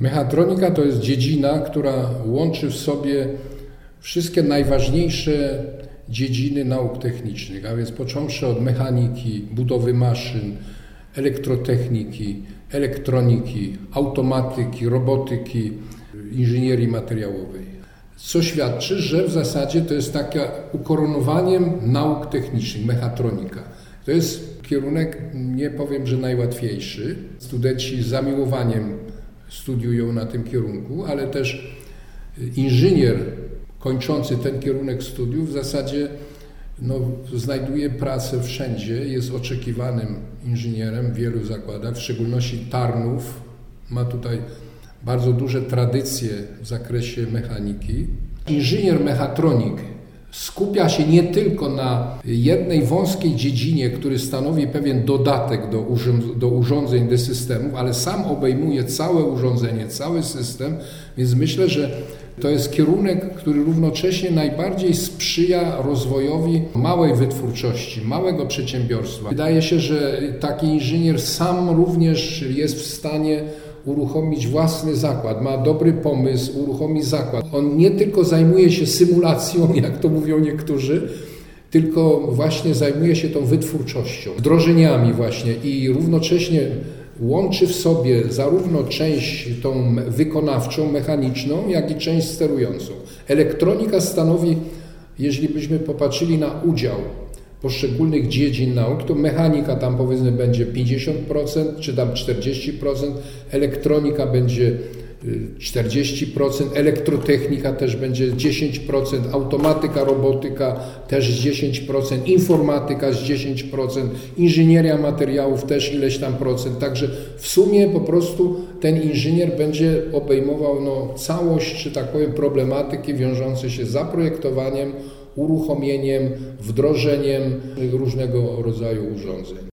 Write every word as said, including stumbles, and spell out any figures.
Mechatronika to jest dziedzina, która łączy w sobie wszystkie najważniejsze dziedziny nauk technicznych, a więc począwszy od mechaniki, budowy maszyn, elektrotechniki, elektroniki, automatyki, robotyki, inżynierii materiałowej. Co świadczy, że w zasadzie to jest takie ukoronowaniem nauk technicznych, mechatronika. To jest kierunek, nie powiem, że najłatwiejszy. Studenci z zamiłowaniem studiują na tym kierunku, ale też inżynier kończący ten kierunek studiów w zasadzie no, znajduje pracę wszędzie, jest oczekiwanym inżynierem w wielu zakładach, w szczególności Tarnów ma tutaj bardzo duże tradycje w zakresie mechaniki. Inżynier mechatronik skupia się nie tylko na jednej wąskiej dziedzinie, który stanowi pewien dodatek do, urząd- do urządzeń, do systemów, ale sam obejmuje całe urządzenie, cały system, więc myślę, że to jest kierunek, który równocześnie najbardziej sprzyja rozwojowi małej wytwórczości, małego przedsiębiorstwa. Wydaje się, że taki inżynier sam również jest w stanie uruchomić własny zakład, ma dobry pomysł, uruchomi zakład. On nie tylko zajmuje się symulacją, jak to mówią niektórzy, tylko właśnie zajmuje się tą wytwórczością, wdrożeniami właśnie i równocześnie łączy w sobie zarówno część tą wykonawczą, mechaniczną, jak i część sterującą. Elektronika stanowi, jeżeli byśmy popatrzyli na udział poszczególnych dziedzin nauk, to mechanika tam powiedzmy będzie pięćdziesiąt procent czy tam czterdzieści procent, elektronika będzie czterdzieści procent, elektrotechnika też będzie dziesięć procent, automatyka, robotyka też dziesięć procent, informatyka z dziesięć procent, inżynieria materiałów też ileś tam procent. Także w sumie po prostu ten inżynier będzie obejmował no, całość, czy tak powiem, problematyki wiążące się z zaprojektowaniem, uruchomieniem, wdrożeniem różnego rodzaju urządzeń.